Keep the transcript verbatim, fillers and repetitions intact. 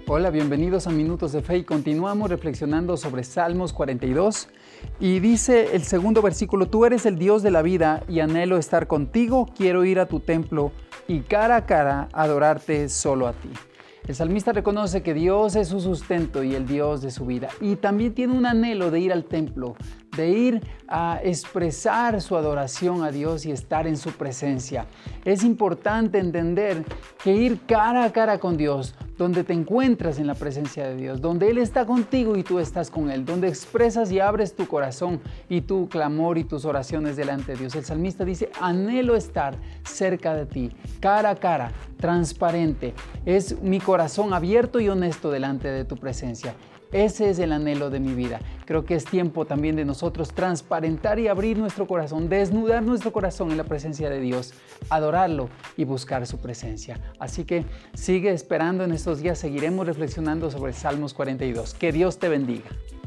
Hola, bienvenidos a Minutos de Fe y continuamos reflexionando sobre Salmos cuarenta y dos y dice el segundo versículo: Tú eres el Dios de la vida y anhelo estar contigo, quiero ir a tu templo y cara a cara adorarte solo a ti. El salmista reconoce que Dios es su sustento y el Dios de su vida, y también tiene un anhelo de ir al templo, de ir a expresar su adoración a Dios y estar en su presencia. Es importante entender que ir cara a cara con Dios, donde te encuentras en la presencia de Dios, donde Él está contigo y tú estás con Él, donde expresas y abres tu corazón y tu clamor y tus oraciones delante de Dios. El salmista dice: anhelo estar cerca de ti, cara a cara, transparente. Es mi corazón abierto y honesto delante de tu presencia. Ese es el anhelo de mi vida. Creo que es tiempo también de nosotros transparentar y abrir nuestro corazón, desnudar nuestro corazón en la presencia de Dios, adorarlo y buscar su presencia. Así que sigue esperando. En estos días seguiremos reflexionando sobre Salmos cuarenta y dos. Que Dios te bendiga.